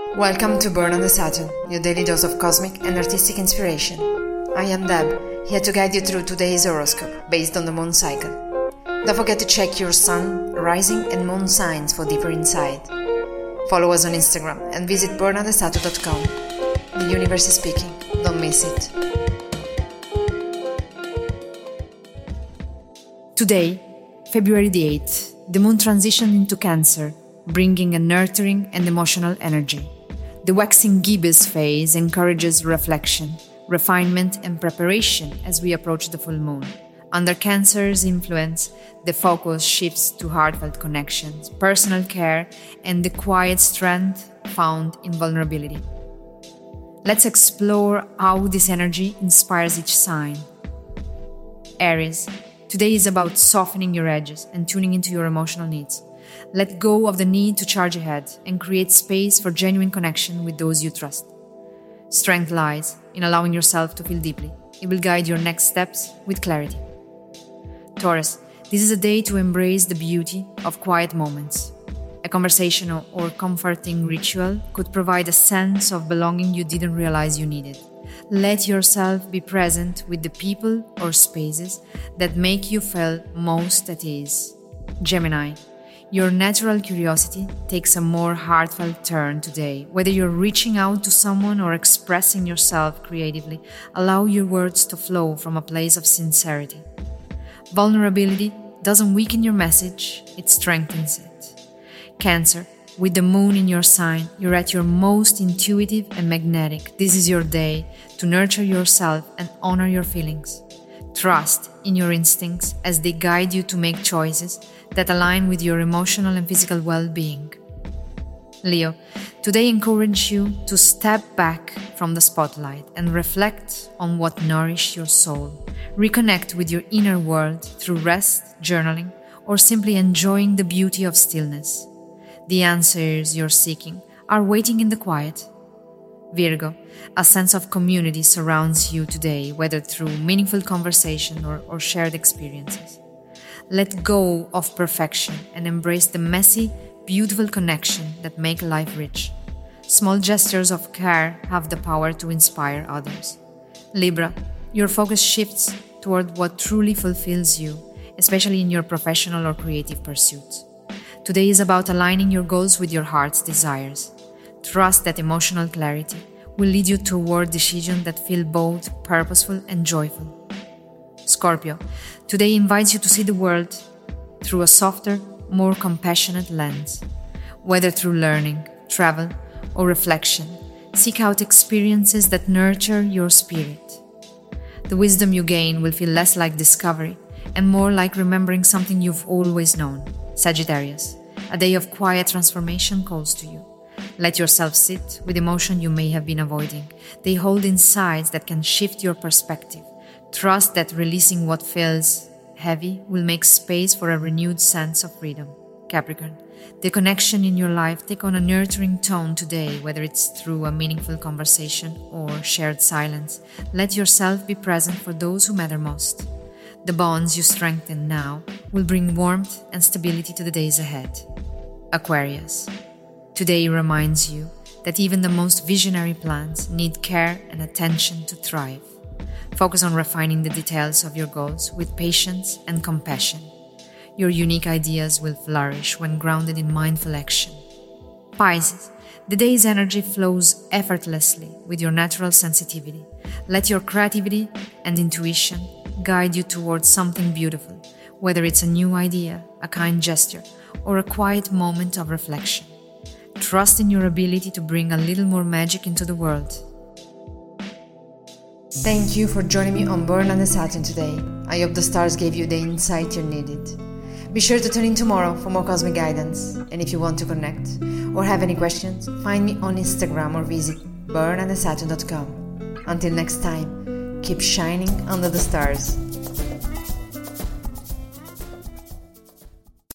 Welcome to Burn on the Saturn, your daily dose of cosmic and artistic inspiration. I am Deb, here to guide you through today's horoscope based on the moon cycle. Don't forget to check your sun, rising and moon signs for deeper insight. Follow us on Instagram and visit burnonthesaturn.com. The universe is speaking, don't miss it. Today, February the 8th, the moon transitioned into Cancer, bringing a nurturing and emotional energy. The waxing gibbous phase encourages reflection, refinement and preparation as we approach the full moon. Under Cancer's influence, the focus shifts to heartfelt connections, personal care, and the quiet strength found in vulnerability. Let's explore how this energy inspires each sign. Aries, today is about softening your edges and tuning into your emotional needs. Let go of the need to charge ahead and create space for genuine connection with those you trust. Strength lies in allowing yourself to feel deeply. It will guide your next steps with clarity. Taurus, this is a day to embrace the beauty of quiet moments. A conversation or comforting ritual could provide a sense of belonging you didn't realize you needed. Let yourself be present with the people or spaces that make you feel most at ease. Gemini, your natural curiosity takes a more heartfelt turn today. Whether you're reaching out to someone or expressing yourself creatively, allow your words to flow from a place of sincerity. Vulnerability doesn't weaken your message, it strengthens it. Cancer, with the moon in your sign, you're at your most intuitive and magnetic. This is your day to nurture yourself and honor your feelings. Trust in your instincts as they guide you to make choices that align with your emotional and physical well-being. Leo, today encourage you to step back from the spotlight and reflect on what nourished your soul. Reconnect with your inner world through rest, journaling, or simply enjoying the beauty of stillness. The answers you're seeking are waiting in the quiet. Virgo, a sense of community surrounds you today, whether through meaningful conversation or shared experiences. Let go of perfection and embrace the messy, beautiful connection that make life rich. Small gestures of care have the power to inspire others. Libra, your focus shifts toward what truly fulfills you, especially in your professional or creative pursuits. Today is about aligning your goals with your heart's desires. Trust that emotional clarity will lead you toward decisions that feel both purposeful and joyful. Scorpio, today invites you to see the world through a softer, more compassionate lens. Whether through learning, travel, or reflection, seek out experiences that nurture your spirit. The wisdom you gain will feel less like discovery and more like remembering something you've always known. Sagittarius, a day of quiet transformation calls to you. Let yourself sit with emotion you may have been avoiding. They hold insights that can shift your perspective. Trust that releasing what feels heavy will make space for a renewed sense of freedom. Capricorn, the connection in your life take on a nurturing tone today, whether it's through a meaningful conversation or shared silence. Let yourself be present for those who matter most. The bonds you strengthen now will bring warmth and stability to the days ahead. Aquarius, today reminds you that even the most visionary plans need care and attention to thrive. Focus on refining the details of your goals with patience and compassion. Your unique ideas will flourish when grounded in mindful action. Pisces, the day's energy flows effortlessly with your natural sensitivity. Let your creativity and intuition guide you towards something beautiful, whether it's a new idea, a kind gesture, or a quiet moment of reflection. Trust in your ability to bring a little more magic into the world. Thank you for joining me on Burn on the Saturn today. I hope the stars gave you the insight you needed. Be sure to tune in tomorrow for more cosmic guidance. And if you want to connect or have any questions, find me on Instagram or visit burnonthesaturn.com. Until next time, keep shining under the stars.